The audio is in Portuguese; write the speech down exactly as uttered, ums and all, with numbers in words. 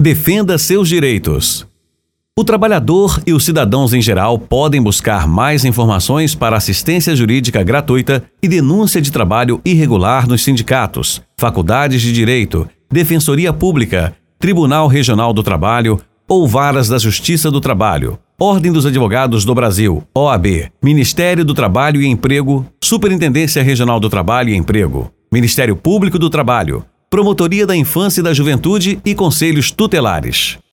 Defenda seus direitos. O trabalhador e os cidadãos em geral podem buscar mais informações para assistência jurídica gratuita e denúncia de trabalho irregular nos sindicatos, faculdades de direito, defensoria pública, Tribunal Regional do Trabalho ou varas da Justiça do Trabalho, Ordem dos Advogados do Brasil, O A B, Ministério do Trabalho e Emprego, Superintendência Regional do Trabalho e Emprego, Ministério Público do Trabalho, Promotoria da Infância e da Juventude e Conselhos Tutelares.